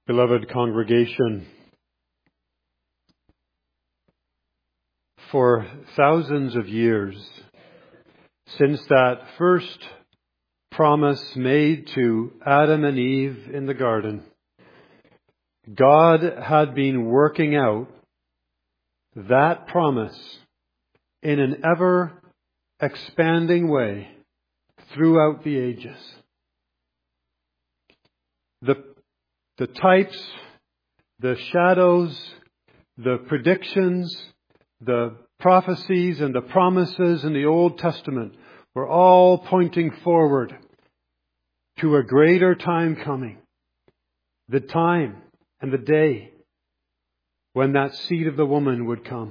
Beloved congregation, for thousands of years, since that first promise made to Adam and Eve in the garden, God had been working out that promise in an ever expanding way throughout the ages. The types, the shadows, the predictions, the prophecies and the promises in the Old Testament were all pointing forward to a greater time coming. The time and the day when that seed of the woman would come.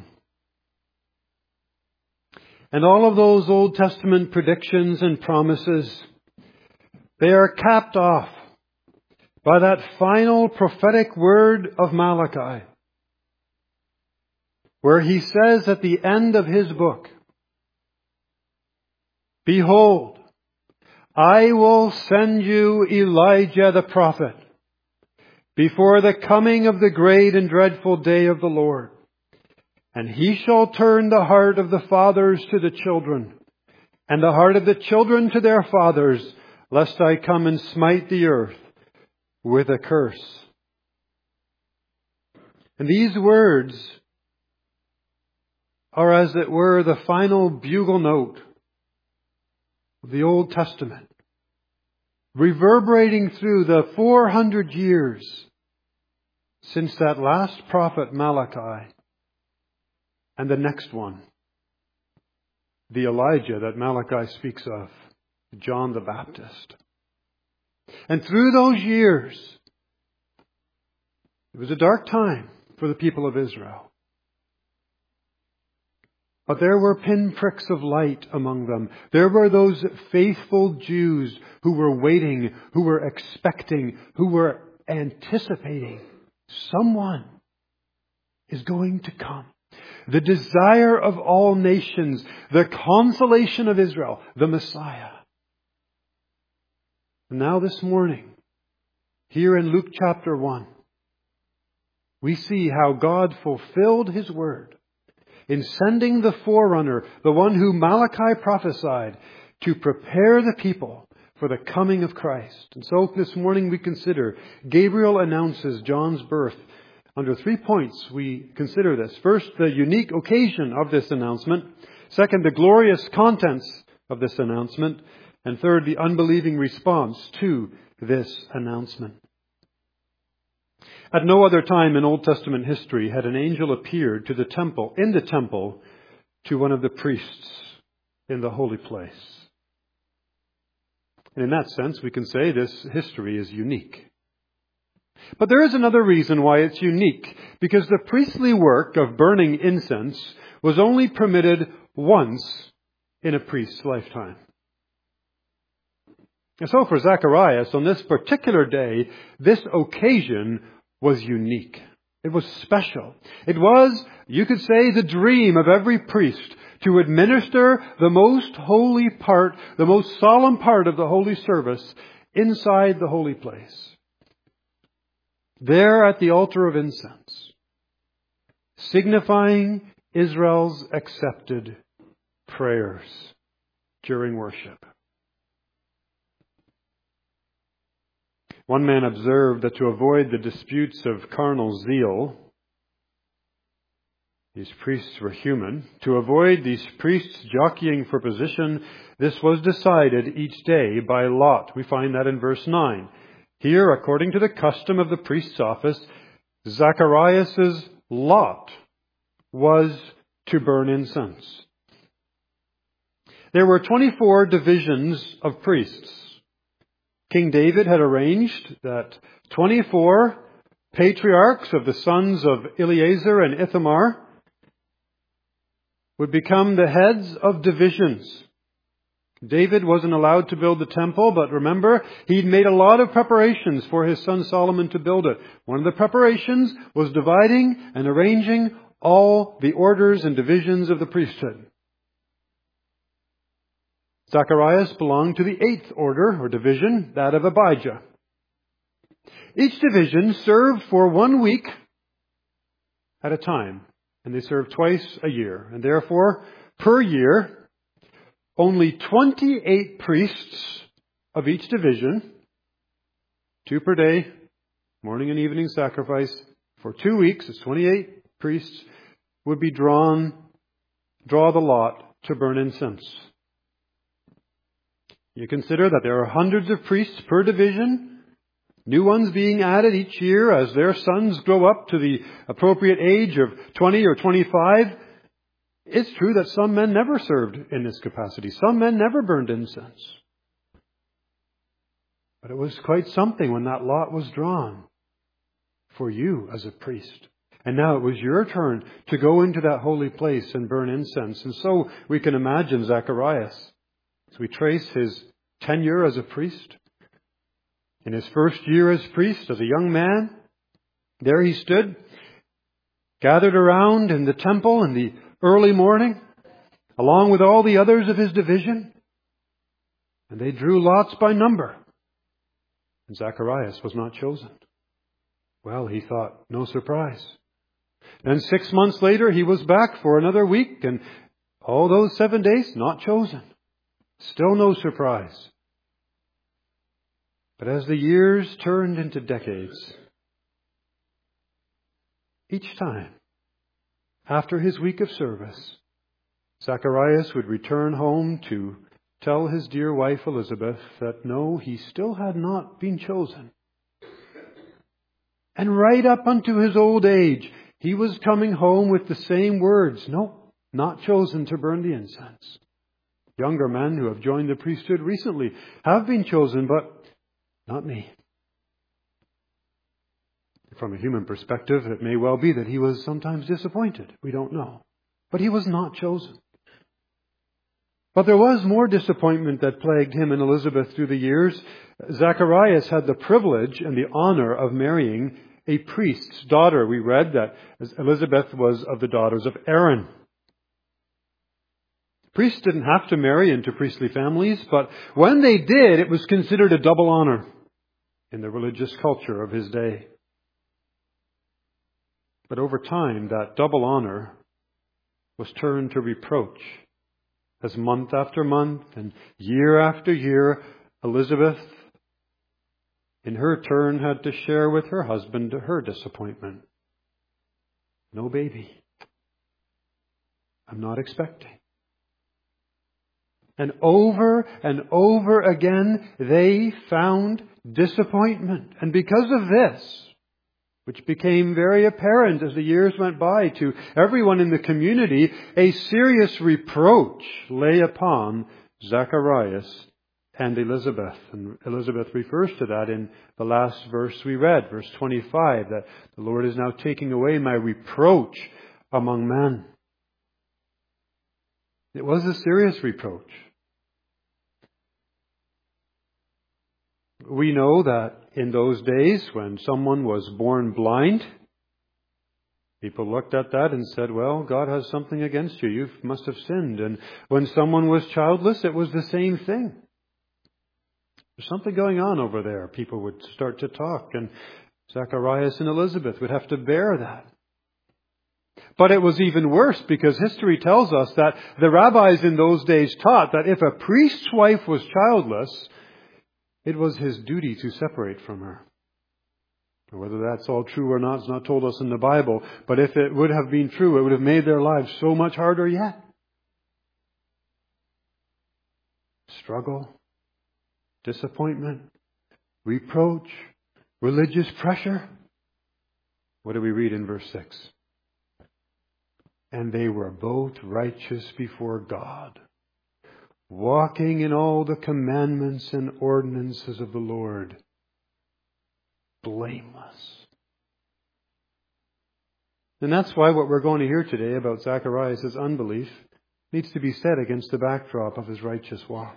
And all of those Old Testament predictions and promises, they are capped off by that final prophetic word of Malachi, where he says at the end of his book, "Behold, I will send you Elijah the prophet before the coming of the great and dreadful day of the Lord. And he shall turn the heart of the fathers to the children, and the heart of the children to their fathers, lest I come and smite the earth with a curse." And these words are, as it were, the final bugle note of the Old Testament, reverberating through the 400 years since that last prophet Malachi and the next one, the Elijah that Malachi speaks of, John the Baptist. And through those years, it was a dark time for the people of Israel. But there were pinpricks of light among them. There were those faithful Jews who were waiting, who were expecting, who were anticipating someone is going to come. The desire of all nations, the consolation of Israel, the Messiah. And now this morning, here in Luke chapter 1, we see how God fulfilled His word in sending the forerunner, the one who Malachi prophesied, to prepare the people for the coming of Christ. And so this morning we consider Gabriel announces John's birth. Under 3 points we consider this. First, the unique occasion of this announcement. Second, the glorious contents of this announcement. And third, the unbelieving response to this announcement. At no other time in Old Testament history had an angel appeared in the temple, to one of the priests in the holy place. And in that sense, we can say this history is unique. But there is another reason why it's unique, because the priestly work of burning incense was only permitted once in a priest's lifetime. And so for Zacharias, on this particular day, this occasion was unique. It was special. It was, you could say, the dream of every priest to administer the most holy part, the most solemn part of the holy service inside the holy place. There at the altar of incense, signifying Israel's accepted prayers during worship. One man observed that to avoid the disputes of carnal zeal, these priests were human, to avoid these priests jockeying for position, this was decided each day by lot. We find that in verse 9. Here, according to the custom of the priest's office, Zacharias' lot was to burn incense. There were 24 divisions of priests. King David had arranged that 24 patriarchs of the sons of Eleazar and Ithamar would become the heads of divisions. David wasn't allowed to build the temple, but remember, he'd made a lot of preparations for his son Solomon to build it. One of the preparations was dividing and arranging all the orders and divisions of the priesthood. Zacharias belonged to the 8th order or division, that of Abijah. Each division served for 1 week at a time, and they served twice a year. And therefore, per year, only 28 priests of each division, 2 per day, morning and evening sacrifice, for 2 weeks, it's 28 priests, would be draw the lot to burn incense. You consider that there are hundreds of priests per division, new ones being added each year as their sons grow up to the appropriate age of 20 or 25. It's true that some men never served in this capacity. Some men never burned incense. But it was quite something when that lot was drawn for you as a priest. And now it was your turn to go into that holy place and burn incense. And so we can imagine Zacharias, as we trace his tenure as a priest. In his first year as priest, as a young man, there he stood, gathered around in the temple in the early morning, along with all the others of his division. And they drew lots by number. And Zacharias was not chosen. Well, he thought, no surprise. Then 6 months later, he was back for another week, and all those 7 days, not chosen. Still no surprise. But as the years turned into decades, each time, after his week of service, Zacharias would return home to tell his dear wife Elizabeth that no, he still had not been chosen. And right up unto his old age, he was coming home with the same words. No, not chosen to burn the incense. Younger men who have joined the priesthood recently have been chosen, but not me. From a human perspective, it may well be that he was sometimes disappointed. We don't know. But he was not chosen. But there was more disappointment that plagued him and Elizabeth through the years. Zacharias had the privilege and the honor of marrying a priest's daughter. We read that Elizabeth was of the daughters of Aaron. Priests didn't have to marry into priestly families, but when they did, it was considered a double honor in the religious culture of his day. But over time, that double honor was turned to reproach, as month after month and year after year, Elizabeth, in her turn, had to share with her husband her disappointment. No baby. I'm not expecting. And over again, they found disappointment. And because of this, which became very apparent as the years went by to everyone in the community, a serious reproach lay upon Zacharias and Elizabeth. And Elizabeth refers to that in the last verse we read, verse 25, that the Lord is now taking away my reproach among men. It was a serious reproach. We know that in those days when someone was born blind, people looked at that and said, well, God has something against you. You must have sinned. And when someone was childless, it was the same thing. There's something going on over there. People would start to talk, and Zacharias and Elizabeth would have to bear that. But it was even worse because history tells us that the rabbis in those days taught that if a priest's wife was childless, it was his duty to separate from her. Whether that's all true or not is not told us in the Bible, but if it would have been true, it would have made their lives so much harder yet. Struggle, disappointment, reproach, religious pressure. What do we read in verse 6? And they were both righteous before God, walking in all the commandments and ordinances of the Lord, blameless. And that's why what we're going to hear today about Zacharias' unbelief needs to be said against the backdrop of his righteous walk.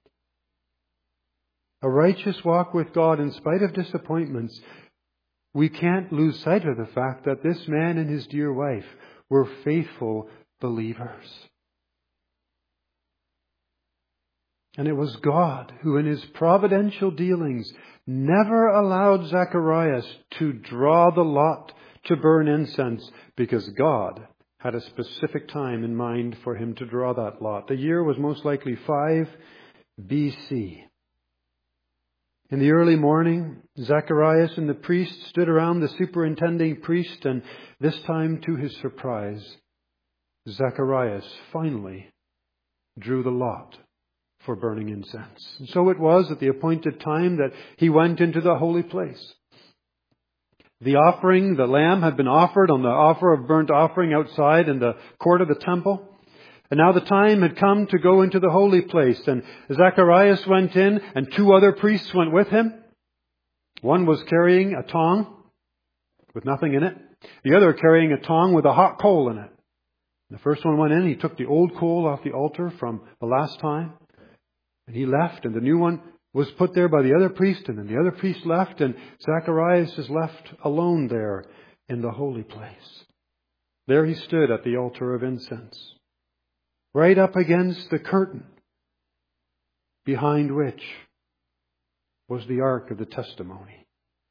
A righteous walk with God in spite of disappointments. We can't lose sight of the fact that this man and his dear wife were faithful believers. And it was God who in His providential dealings never allowed Zacharias to draw the lot to burn incense, because God had a specific time in mind for him to draw that lot. The year was most likely 5 BC. In the early morning, Zacharias and the priest stood around the superintending priest, and this time, to his surprise, Zacharias finally drew the lot for burning incense. And so it was at the appointed time that he went into the holy place. The offering, the lamb, had been offered on the offer of burnt offering outside in the court of the temple. And now the time had come to go into the holy place. And Zacharias went in, and 2 other priests went with him. One was carrying a tong with nothing in it. The other carrying a tong with a hot coal in it. The first one went in, he took the old coal off the altar from the last time. And he left, and the new one was put there by the other priest, and then the other priest left, and Zacharias is left alone there in the holy place. There he stood at the altar of incense, right up against the curtain, behind which was the Ark of the Testimony.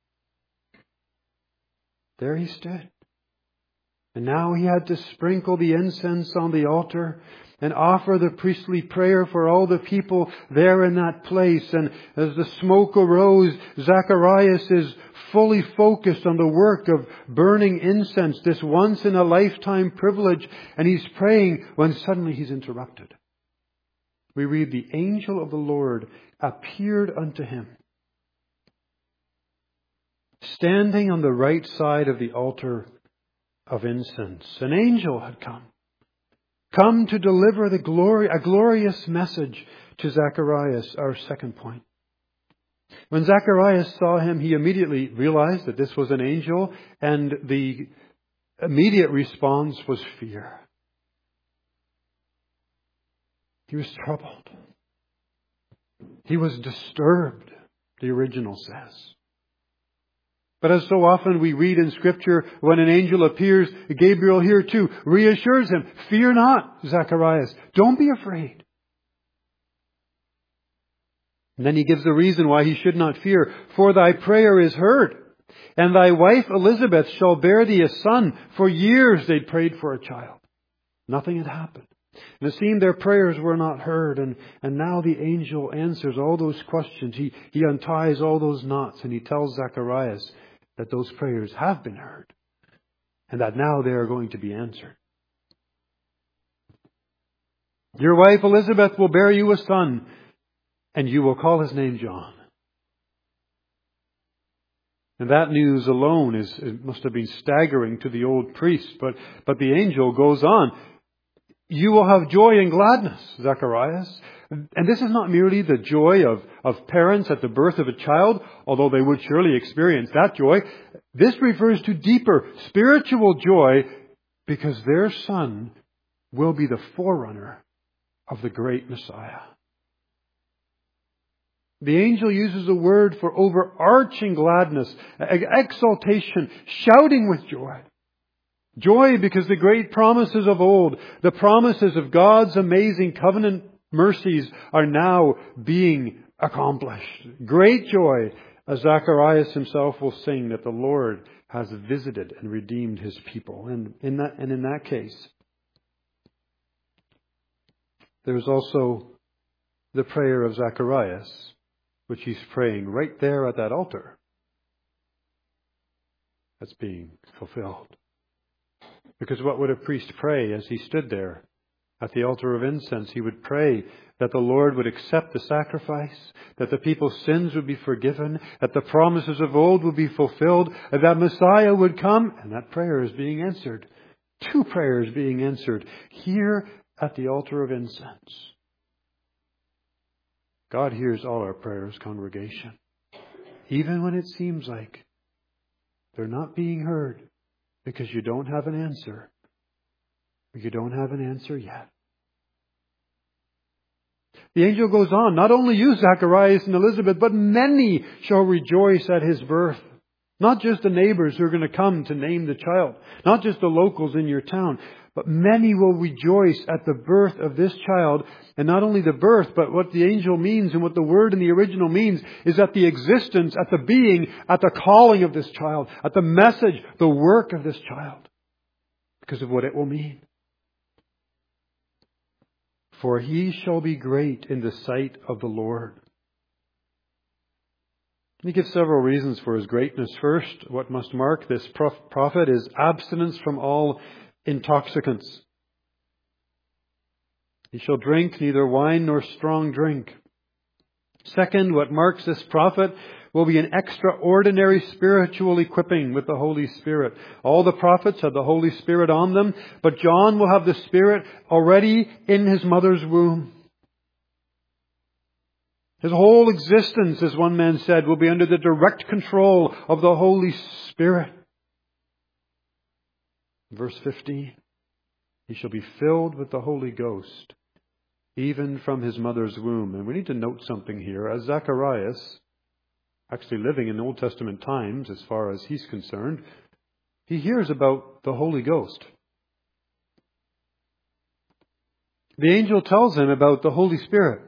There he stood. And now he had to sprinkle the incense on the altar and offer the priestly prayer for all the people there in that place. And as the smoke arose, Zacharias is fully focused on the work of burning incense, this once-in-a-lifetime privilege. And he's praying when suddenly he's interrupted. We read, the angel of the Lord appeared unto him, standing on the right side of the altar of incense. An angel had come to deliver a glorious message to Zacharias, our second point. When Zacharias saw him, he immediately realized that this was an angel, and the immediate response was fear. He was troubled. He was disturbed, the original says. But as so often we read in Scripture, when an angel appears, Gabriel here too reassures him, fear not, Zacharias. Don't be afraid. And then he gives the reason why he should not fear. For thy prayer is heard, and thy wife Elizabeth shall bear thee a son. For years they'd prayed for a child. Nothing had happened. And it seemed their prayers were not heard. And now the angel answers all those questions. He unties all those knots, and he tells Zacharias that those prayers have been heard, and that now they are going to be answered. Your wife Elizabeth will bear you a son, and you will call his name John. And that news alone it must have been staggering to the old priest, but the angel goes on. You will have joy and gladness, Zacharias. And this is not merely the joy of parents at the birth of a child, although they would surely experience that joy. This refers to deeper spiritual joy, because their son will be the forerunner of the great Messiah. The angel uses a word for overarching gladness, exaltation, shouting with joy. Joy because the great promises of old, the promises of God's amazing covenant mercies, are now being accomplished. Great joy, as Zacharias himself will sing, that the Lord has visited and redeemed his people. And in that case, there's also the prayer of Zacharias, which he's praying right there at that altar, that's being fulfilled. Because what would a priest pray as he stood there at the altar of incense? He would pray that the Lord would accept the sacrifice, that the people's sins would be forgiven, that the promises of old would be fulfilled, and that Messiah would come. And that prayer is being answered. 2 prayers being answered here at the altar of incense. God hears all our prayers, congregation, even when it seems like they're not being heard. Because you don't have an answer. Or you don't have an answer yet. The angel goes on. Not only you, Zacharias and Elizabeth, but many shall rejoice at his birth. Not just the neighbors who are going to come to name the child. Not just the locals in your town. But many will rejoice at the birth of this child. And not only the birth, but what the angel means and what the word in the original means is at the existence, at the being, at the calling of this child, at the message, the work of this child. Because of what it will mean. For he shall be great in the sight of the Lord. He gives several reasons for his greatness. First, what must mark this prophet is abstinence from all intoxicants. He shall drink neither wine nor strong drink. Second, what marks this prophet will be an extraordinary spiritual equipping with the Holy Spirit. All the prophets had the Holy Spirit on them, but John will have the Spirit already in his mother's womb. His whole existence, as one man said, will be under the direct control of the Holy Spirit. Verse 15, he shall be filled with the Holy Ghost, even from his mother's womb. And we need to note something here. As Zacharias, actually living in Old Testament times as far as he's concerned, he hears about the Holy Ghost. The angel tells him about the Holy Spirit.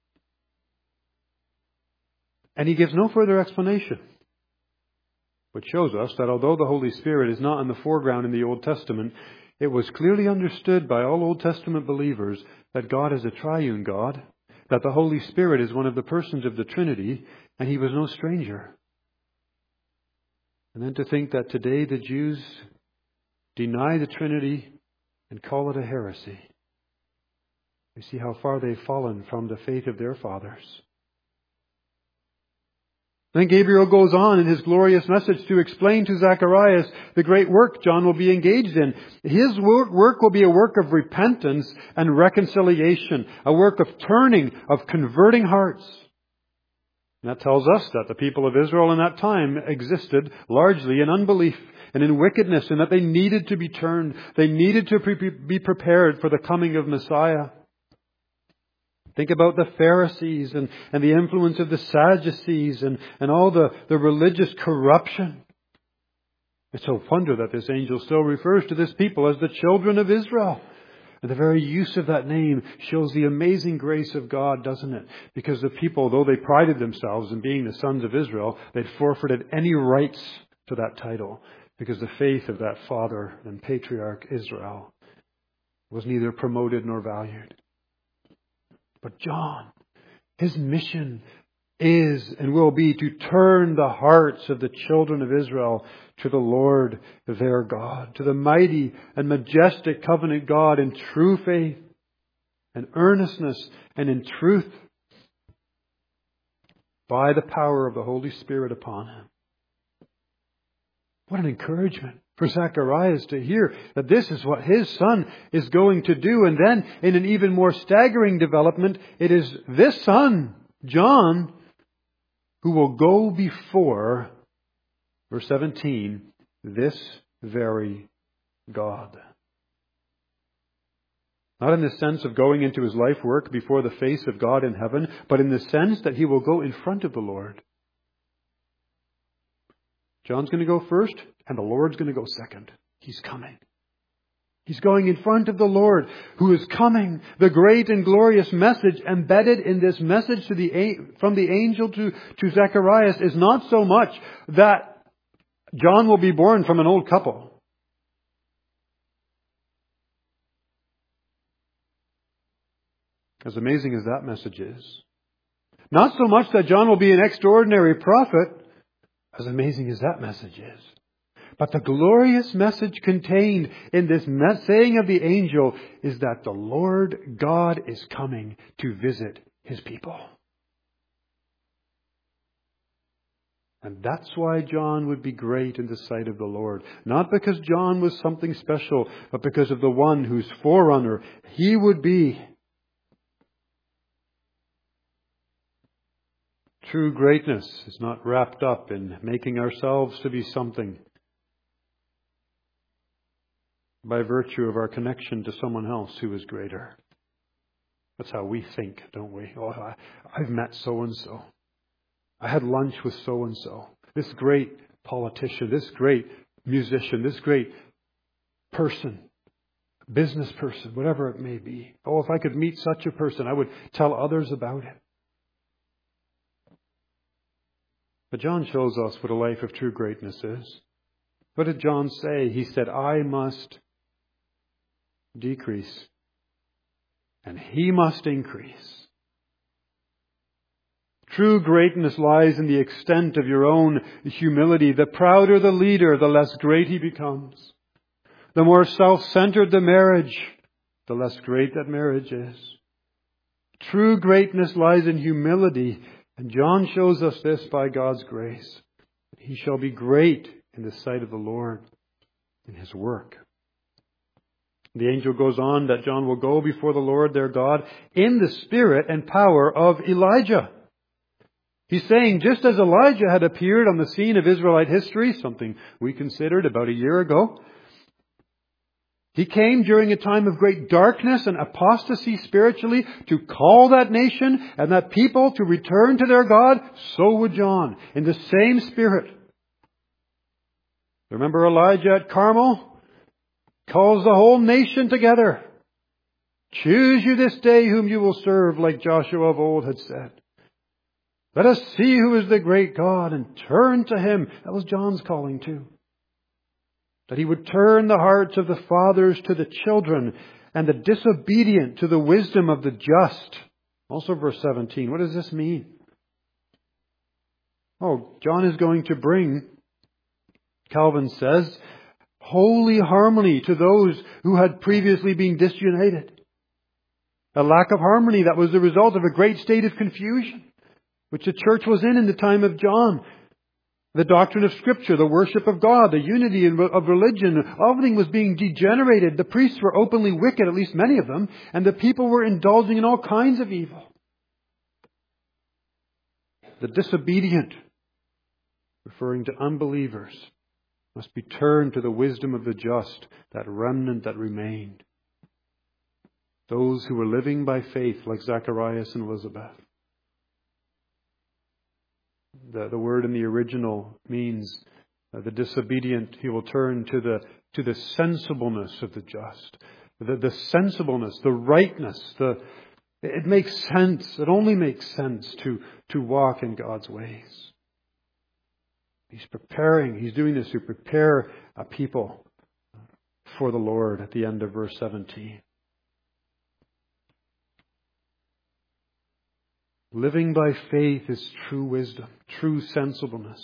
And he gives no further explanation. Which shows us that although the Holy Spirit is not in the foreground in the Old Testament, it was clearly understood by all Old Testament believers that God is a triune God, that the Holy Spirit is one of the persons of the Trinity, and he was no stranger. And then to think that today the Jews deny the Trinity and call it a heresy. We see how far they've fallen from the faith of their fathers. Then Gabriel goes on in his glorious message to explain to Zacharias the great work John will be engaged in. His work will be a work of repentance and reconciliation, a work of turning, of converting hearts. And that tells us that the people of Israel in that time existed largely in unbelief and in wickedness, and that they needed to be turned. They needed to be prepared for the coming of Messiah. Think about the Pharisees and the influence of the Sadducees and all the religious corruption. It's no wonder that this angel still refers to this people as the children of Israel. And the very use of that name shows the amazing grace of God, doesn't it? Because the people, though they prided themselves in being the sons of Israel, they'd forfeited any rights to that title. Because the faith of that father and patriarch Israel was neither promoted nor valued. But John, his mission is and will be to turn the hearts of the children of Israel to the Lord their God, to the mighty and majestic covenant God in true faith and earnestness and in truth by the power of the Holy Spirit upon him. What an encouragement for Zacharias to hear that this is what his son is going to do. And then in an even more staggering development, it is this son, John, who will go before, verse 17, this very God. Not in the sense of going into his life work before the face of God in heaven, but in the sense that he will go in front of the Lord. John's going to go first, and the Lord's going to go second. He's coming. He's going in front of the Lord who is coming. The great and glorious message embedded in this message from the angel to Zacharias is not so much that John will be born from an old couple. As amazing as that message is. Not so much that John will be an extraordinary prophet, as amazing as that message is. But the glorious message contained in this saying of the angel is that the Lord God is coming to visit his people. And that's why John would be great in the sight of the Lord. Not because John was something special, but because of the one whose forerunner he would be. True greatness is not wrapped up in making ourselves to be something by virtue of our connection to someone else who is greater. That's how we think, don't we? Oh, I've met so-and-so. I had lunch with so-and-so. This great politician, this great musician, this great person. business person, whatever it may be. Oh, if I could meet such a person, I would tell others about it. But John shows us what a life of true greatness is. What did John say? He said, I must decrease and He must increase. True greatness lies in the extent of your own humility. The prouder the leader, the less great he becomes. The more self-centered the marriage, the less great that marriage is. True greatness lies in humility, and John shows us this by God's grace. He shall be great in the sight of the Lord in His work. The angel goes on that John will go before the Lord their God in the spirit and power of Elijah. He's saying just as Elijah had appeared on the scene of Israelite history, something we considered about a year ago, he came during a time of great darkness and apostasy spiritually to call that nation and that people to return to their God. So would John, in the same spirit. Remember Elijah at Carmel? Calls the whole nation together. Choose you this day whom you will serve, like Joshua of old had said. Let us see who is the great God and turn to Him. That was John's calling too. That He would turn the hearts of the fathers to the children and the disobedient to the wisdom of the just. Also verse 17. What does this mean? Oh, John is going to bring, Calvin says, holy harmony to those who had previously been disunited. A lack of harmony that was the result of a great state of confusion, which the church was in the time of John. The doctrine of Scripture, the worship of God, the unity of religion, everything was being degenerated. The priests were openly wicked, at least many of them, and the people were indulging in all kinds of evil. The disobedient, referring to unbelievers, must be turned to the wisdom of the just, that remnant that remained. Those who were living by faith, like Zacharias and Elizabeth. The word in the original means the disobedient. He will turn to the sensibleness of the just. The sensibleness, the rightness. It makes sense. It only makes sense to walk in God's ways. He's doing this to prepare a people for the Lord at the end of verse 17. Living by faith is true wisdom, true sensibleness.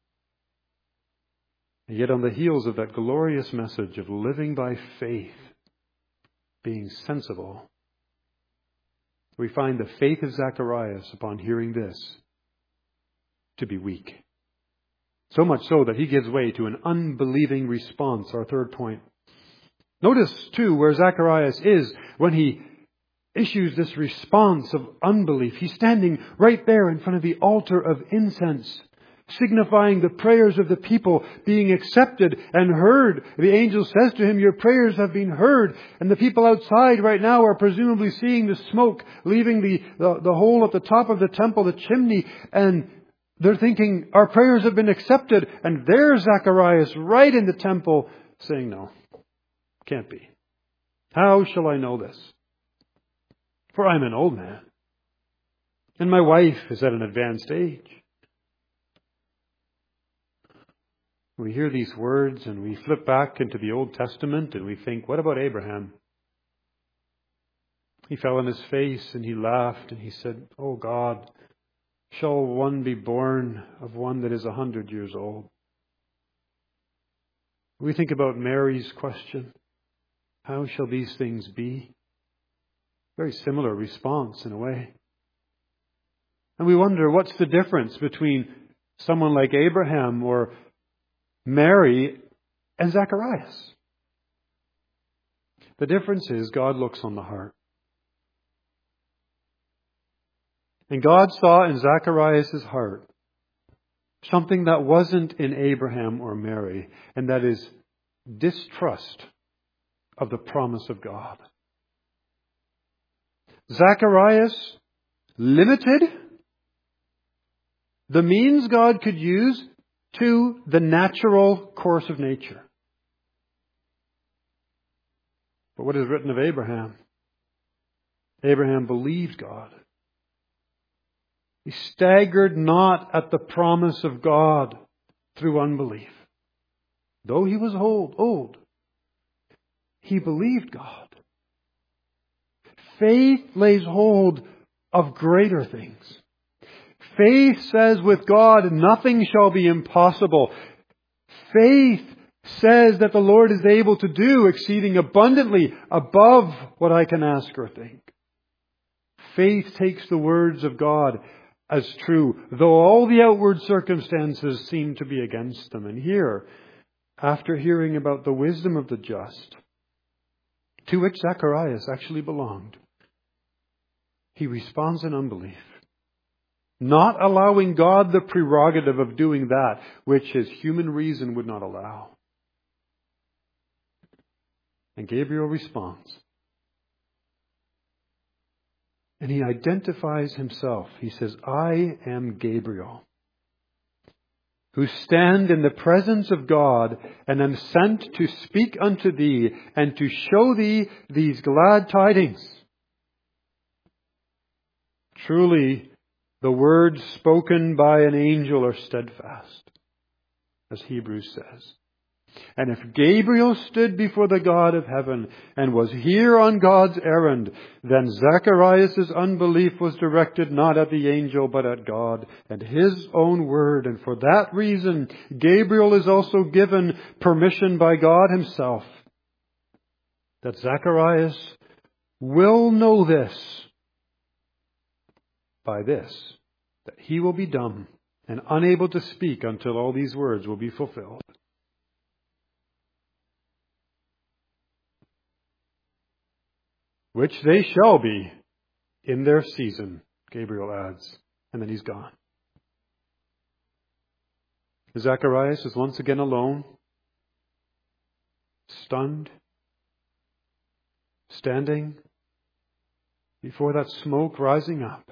And yet on the heels of that glorious message of living by faith, being sensible, we find the faith of Zacharias upon hearing this to be weak. So much so that he gives way to an unbelieving response, our third point. Notice, too, where Zacharias is when he issues this response of unbelief. He's standing right there in front of the altar of incense, signifying the prayers of the people being accepted and heard. The angel says to him, your prayers have been heard. And the people outside right now are presumably seeing the smoke leaving the hole at the top of the temple, the chimney, and they're thinking, our prayers have been accepted. And there's Zacharias right in the temple saying, no, can't be. How shall I know this? For I'm an old man, and my wife is at an advanced age. We hear these words and we flip back into the Old Testament and we think, what about Abraham? He fell on his face and he laughed and he said, oh God, shall one be born of one that is 100 years old? We think about Mary's question, how shall these things be? Very similar response in a way. And we wonder, what's the difference between someone like Abraham or Mary and Zacharias? The difference is God looks on the heart. And God saw in Zacharias' heart something that wasn't in Abraham or Mary, and that is distrust of the promise of God. Zacharias limited the means God could use to the natural course of nature. But what is written of Abraham? Abraham believed God. He staggered not at the promise of God through unbelief. Though he was old, he believed God. Faith lays hold of greater things. Faith says with God, nothing shall be impossible. Faith says that the Lord is able to do exceeding abundantly above what I can ask or think. Faith takes the words of God as true, though all the outward circumstances seem to be against them. And here, after hearing about the wisdom of the just, to which Zacharias actually belonged, he responds in unbelief, not allowing God the prerogative of doing that which his human reason would not allow. And Gabriel responds. And he identifies himself. He says, I am Gabriel, who stand in the presence of God, and am sent to speak unto thee, and to show thee these glad tidings. Truly, the words spoken by an angel are steadfast, as Hebrews says. And if Gabriel stood before the God of heaven and was here on God's errand, then Zacharias' unbelief was directed not at the angel but at God and his own word. And for that reason, Gabriel is also given permission by God himself that Zacharias will know this by this, that he will be dumb and unable to speak until all these words will be fulfilled. Which they shall be in their season, Gabriel adds. And then he's gone. Zacharias is once again alone, stunned, standing before that smoke rising up.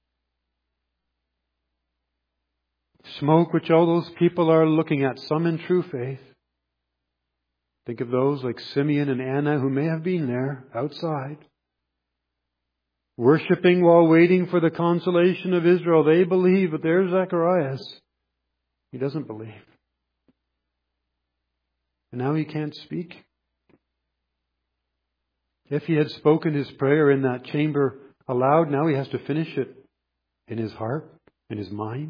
Smoke which all those people are looking at, some in true faith. Think of those like Simeon and Anna who may have been there outside, worshipping while waiting for the consolation of Israel. They believe, but there's Zacharias. He doesn't believe. And now he can't speak. If he had spoken his prayer in that chamber aloud, now he has to finish it in his heart, in his mind.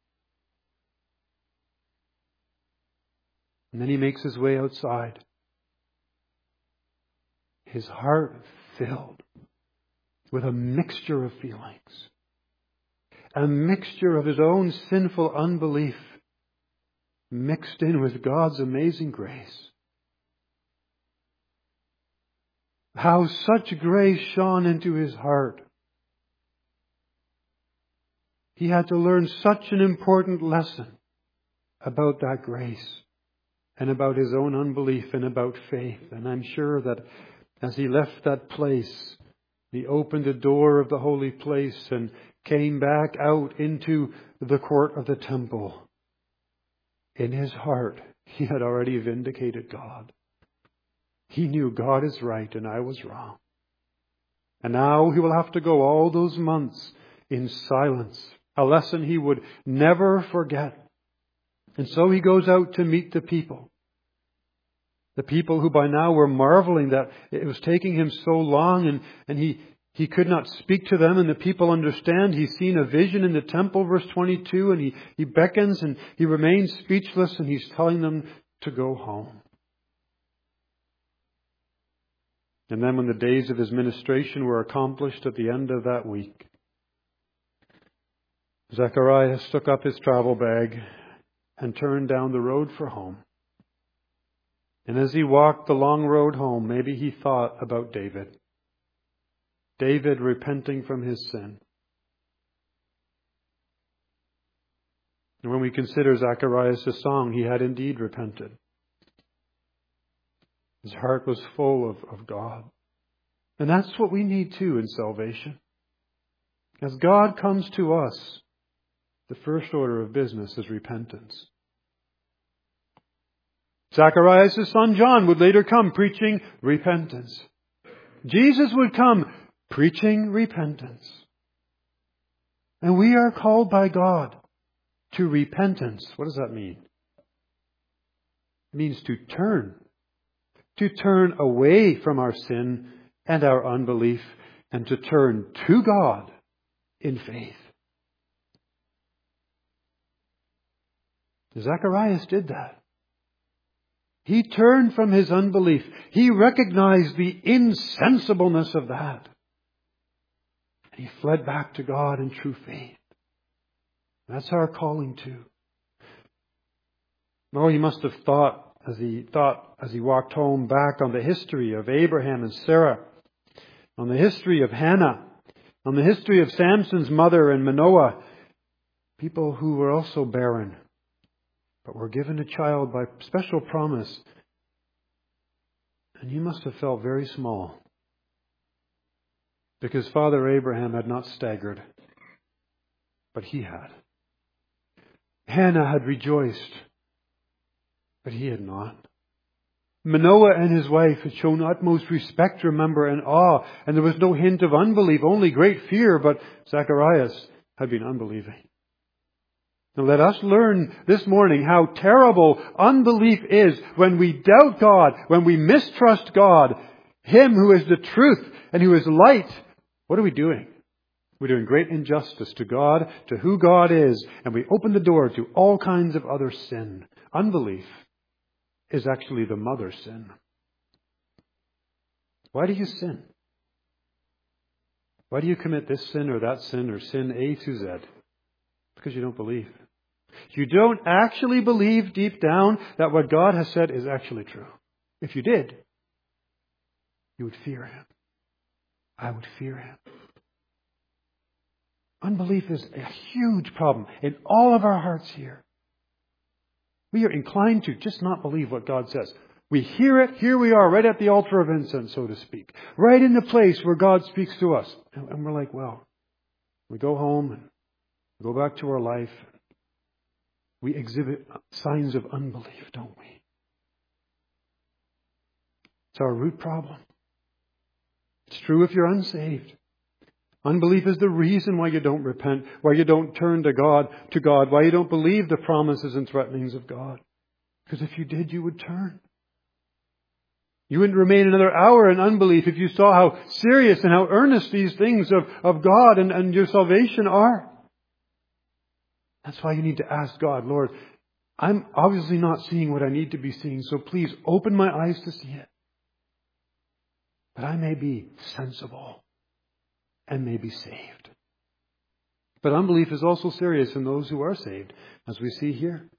And then he makes his way outside. His heart filled with a mixture of feelings. A mixture of his own sinful unbelief mixed in with God's amazing grace. How such grace shone into his heart. He had to learn such an important lesson about that grace and about his own unbelief and about faith. And I'm sure that as he left that place, he opened the door of the holy place and came back out into the court of the temple. In his heart, he had already vindicated God. He knew God is right and I was wrong. And now he will have to go all those months in silence, a lesson he would never forget. And so he goes out to meet the people. The people who by now were marveling that it was taking him so long and he could not speak to them. And the people understand. He's seen a vision in the temple, verse 22, and he beckons and he remains speechless and he's telling them to go home. And then when the days of his ministration were accomplished at the end of that week, Zacharias took up his travel bag and turned down the road for home. And as he walked the long road home, maybe he thought about David. David repenting from his sin. And when we consider Zacharias' song, he had indeed repented. His heart was full of God. And that's what we need too in salvation. As God comes to us, the first order of business is repentance. Zacharias' son John would later come preaching repentance. Jesus would come preaching repentance. And we are called by God to repentance. What does that mean? It means to turn. To turn away from our sin and our unbelief and to turn to God in faith. Zacharias did that. He turned from his unbelief. He recognized the insensibleness of that. And he fled back to God in true faith. That's our calling too. Oh, he must have thought as he walked home back on the history of Abraham and Sarah, on the history of Hannah, on the history of Samson's mother and Manoah, people who were also barren, but were given a child by special promise. And he must have felt very small, because Father Abraham had not staggered, but he had. Hannah had rejoiced, but he had not. Manoah and his wife had shown utmost respect, remember, and awe, and there was no hint of unbelief, only great fear, but Zacharias had been unbelieving. Now let us learn this morning how terrible unbelief is when we doubt God, when we mistrust God, Him who is the truth and who is light. What are we doing? We're doing great injustice to God, to who God is, and we open the door to all kinds of other sin. Unbelief is actually the mother sin. Why do you sin? Why do you commit this sin or that sin or sin A to Z? Because you don't believe. You don't actually believe deep down that what God has said is actually true. If you did, you would fear Him. I would fear Him. Unbelief is a huge problem in all of our hearts here. We are inclined to just not believe what God says. We hear it, here we are, right at the altar of incense, so to speak. Right in the place where God speaks to us. And we're like, well, we go home and go back to our life. We exhibit signs of unbelief, don't we? It's our root problem. It's true if you're unsaved. Unbelief is the reason why you don't repent, why you don't turn to God, why you don't believe the promises and threatenings of God. Because if you did, you would turn. You wouldn't remain another hour in unbelief if you saw how serious and how earnest these things of God and your salvation are. That's why you need to ask God, Lord, I'm obviously not seeing what I need to be seeing, so please open my eyes to see it. That I may be sensible and may be saved. But unbelief is also serious in those who are saved, as we see here.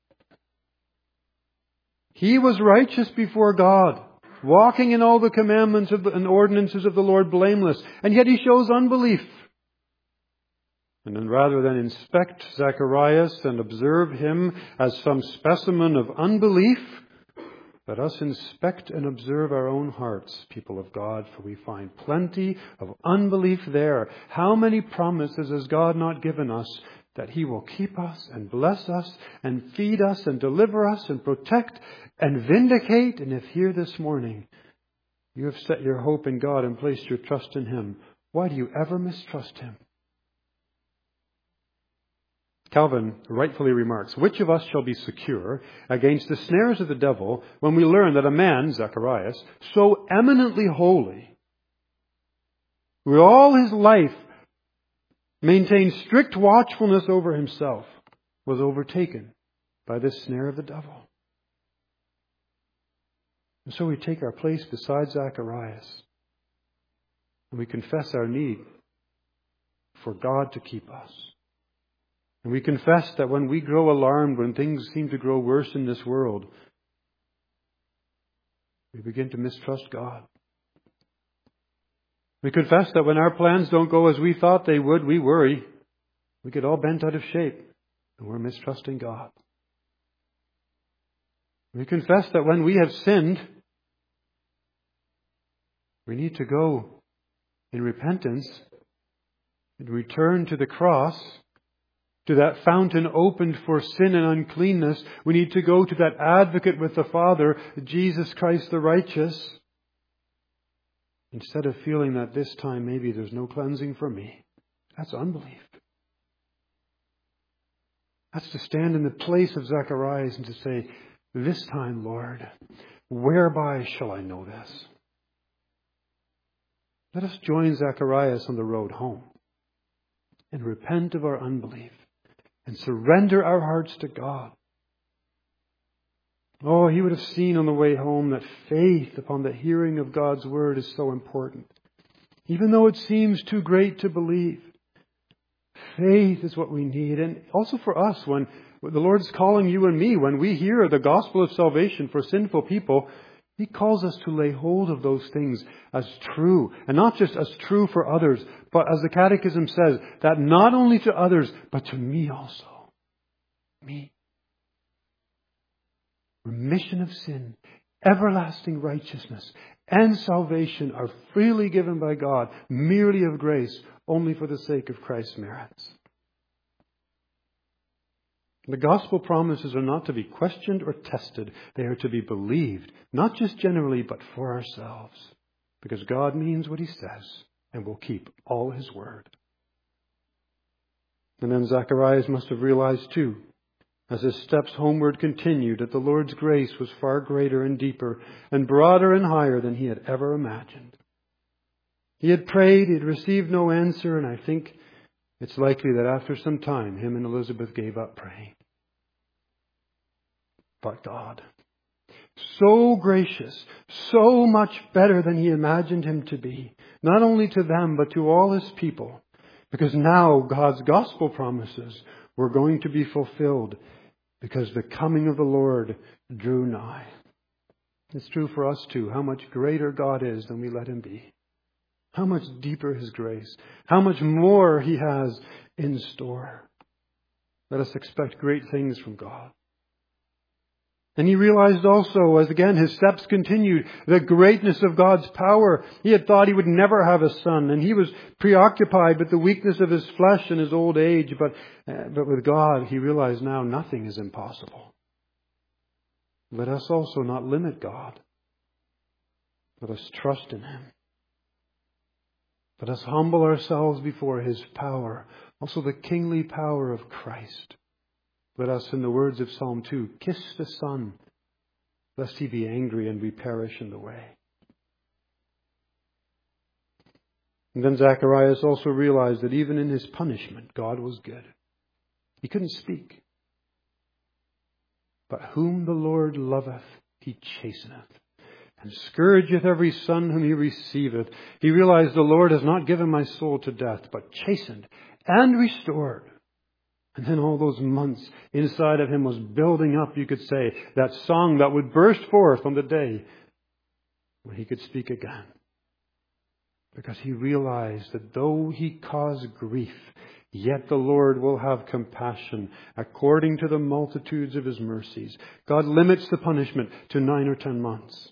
He was righteous before God, walking in all the commandments and ordinances of the Lord blameless, and yet he shows unbelief. And then rather than inspect Zacharias and observe him as some specimen of unbelief, let us inspect and observe our own hearts, people of God, for we find plenty of unbelief there. How many promises has God not given us that He will keep us and bless us and feed us and deliver us and protect and vindicate? And if here this morning you have set your hope in God and placed your trust in Him, why do you ever mistrust Him? Calvin rightfully remarks, which of us shall be secure against the snares of the devil when we learn that a man, Zacharias, so eminently holy, who all his life maintained strict watchfulness over himself, was overtaken by this snare of the devil? And so we take our place beside Zacharias, and we confess our need for God to keep us. And we confess that when we grow alarmed, when things seem to grow worse in this world, we begin to mistrust God. We confess that when our plans don't go as we thought they would, we worry. We get all bent out of shape, and we're mistrusting God. We confess that when we have sinned, we need to go in repentance and return to the cross, to that fountain opened for sin and uncleanness. We need to go to that advocate with the Father, Jesus Christ the righteous. Instead of feeling that this time maybe there's no cleansing for me. That's unbelief. That's to stand in the place of Zacharias and to say, this time, Lord, whereby shall I know this? Let us join Zacharias on the road home and repent of our unbelief and surrender our hearts to God. Oh, he would have seen on the way home that faith upon the hearing of God's word is so important. Even though it seems too great to believe, faith is what we need. And also for us, when the Lord's calling you and me, when we hear the gospel of salvation for sinful people, He calls us to lay hold of those things as true. And not just as true for others, but as the Catechism says, that not only to others, but to me also. Me. Remission of sin, everlasting righteousness, and salvation are freely given by God, merely of grace, only for the sake of Christ's merits. The gospel promises are not to be questioned or tested. They are to be believed, not just generally, but for ourselves. Because God means what He says and will keep all His word. And then Zacharias must have realized too, as his steps homeward continued, that the Lord's grace was far greater and deeper and broader and higher than he had ever imagined. He had prayed, he had received no answer, and I think it's likely that after some time, him and Elizabeth gave up praying. But God, so gracious, so much better than he imagined him to be, not only to them, but to all his people, because now God's gospel promises were going to be fulfilled, because the coming of the Lord drew nigh. It's true for us too, how much greater God is than we let Him be. How much deeper His grace. How much more He has in store. Let us expect great things from God. And he realized also, as again his steps continued, the greatness of God's power. He had thought he would never have a son, and he was preoccupied with the weakness of his flesh and his old age. But with God, he realized now nothing is impossible. Let us also not limit God. Let us trust in Him. Let us humble ourselves before His power, also the kingly power of Christ. Let us, in the words of Psalm 2, kiss the Son, lest He be angry and we perish in the way. And then Zacharias also realized that even in his punishment, God was good. He couldn't speak. But whom the Lord loveth, He chasteneth, and scourgeth every son whom He receiveth. He realized the Lord has not given my soul to death, but chastened and restored. And then all those months inside of him was building up, you could say, that song that would burst forth on the day when he could speak again. Because he realized that though he cause grief, yet the Lord will have compassion according to the multitudes of His mercies. God limits the punishment to 9 or 10 months.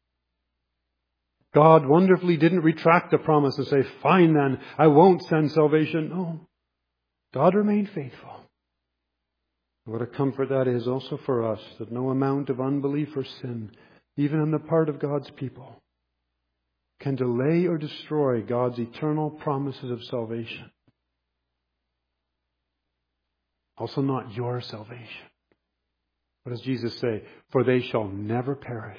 God wonderfully didn't retract the promise and say, fine then, I won't send salvation. No. God remained faithful. What a comfort that is also for us, that no amount of unbelief or sin, even on the part of God's people, can delay or destroy God's eternal promises of salvation. Also not your salvation. What does Jesus say? For they shall never perish.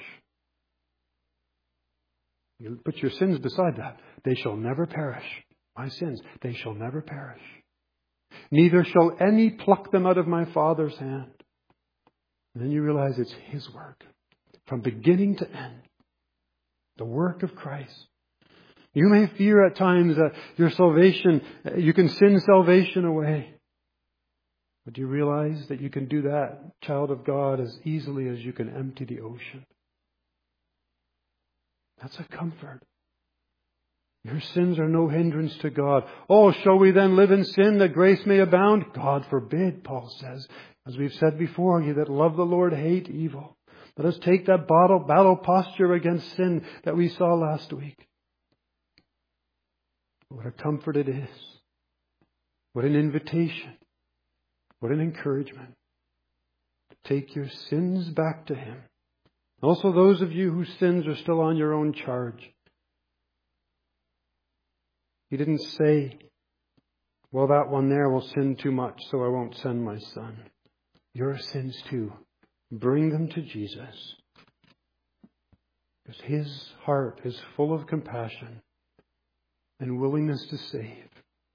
You put your sins beside that. They shall never perish. My sins, they shall never perish. Neither shall any pluck them out of my Father's hand. And then you realize it's His work. From beginning to end. The work of Christ. You may fear at times that your salvation, you can sin salvation away. But do you realize that you can do that, child of God, as easily as you can empty the ocean? That's a comfort. Your sins are no hindrance to God. Oh, shall we then live in sin that grace may abound? God forbid, Paul says. As we've said before, ye that love the Lord hate evil. Let us take that battle posture against sin that we saw last week. What a comfort it is. What an invitation. What an encouragement. Take your sins back to Him. Also those of you whose sins are still on your own charge. He didn't say, well, that one there will sin too much, so I won't send my son. Your sins too. Bring them to Jesus. Because His heart is full of compassion and willingness to save.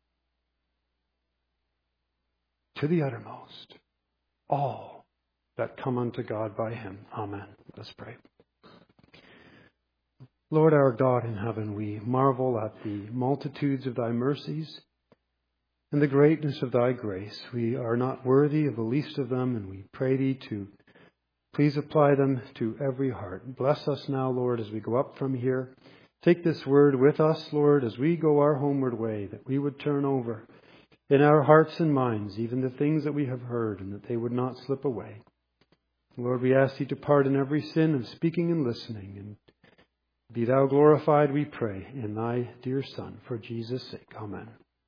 To the uttermost. All that come unto God by Him. Amen. Let's pray. Lord our God in heaven, we marvel at the multitudes of Thy mercies and the greatness of Thy grace. We are not worthy of the least of them, and we pray Thee to please apply them to every heart. Bless us now, Lord, as we go up from here. Take this word with us, Lord, as we go our homeward way, that we would turn over in our hearts and minds even the things that we have heard, and that they would not slip away. Lord, we ask Thee to pardon every sin of speaking and listening, and be Thou glorified, we pray, in Thy dear Son, for Jesus' sake. Amen.